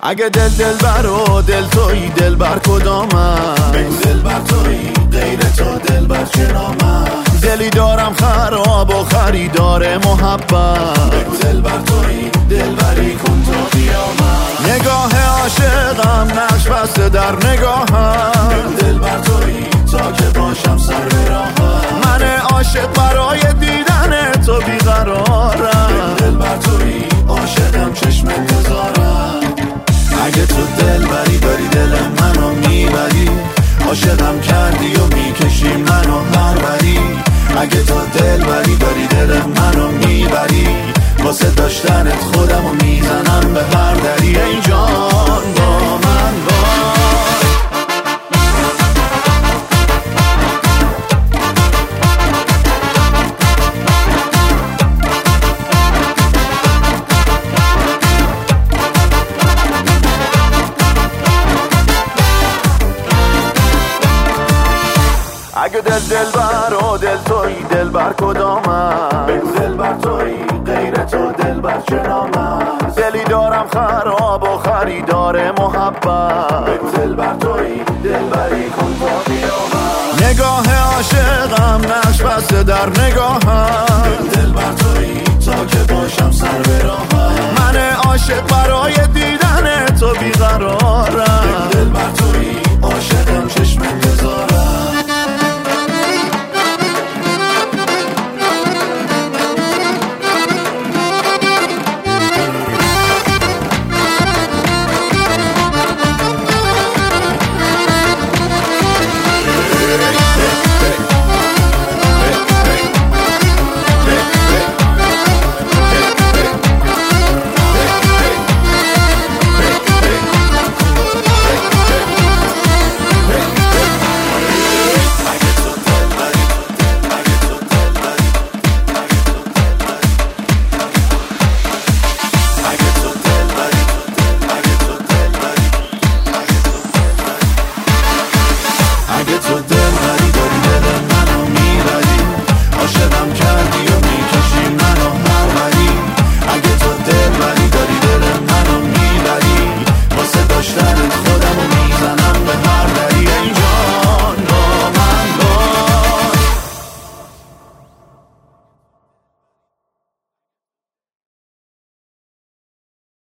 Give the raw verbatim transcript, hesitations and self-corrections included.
اگه دل دل بر و دل تویی دل بر کدامم؟ بگو دل بر تویی غیر تو دل بر چه نامم؟ دلی دارم خراب و خریدار محبت. بگو دل بر تویی دل بری کن تا قیامت. نگاه عاشقم نقش بسته در نگاهم. بگو دل بر تویی تا که باشم سر به راهم. من عاشق برای دیدن تو بیقرارم. بگو دل بر تویی عاشقم چشم انتظارم. اگه تو دل بری داری دل منو میبری، عاشقم کردی و میکشی منو هر بری. اگه تو دل بری داری دل منو میبری، واسه داشتنت خودمو میزنم به هر دری. ای جان با من باش. اگه دل دل بر و دل تویی دل بر کدامم؟ بگو دل بر تویی غیر تو دل بر چه نامم؟ دلی دارم خراب و خریدار محبت. بگو دل بر تویی دل بری کن تا قیامت. نگاه عاشقم نقش بسته در نگاهم. بگو دل بر تویی تا که باشم سر به راهم. من عاشق برای دیدن تو بیقرارم. بگو دل بر تویی عاشقم چشم انتظارم. اگه تو دل بری داری دل منو میبری، عاشقم کردی و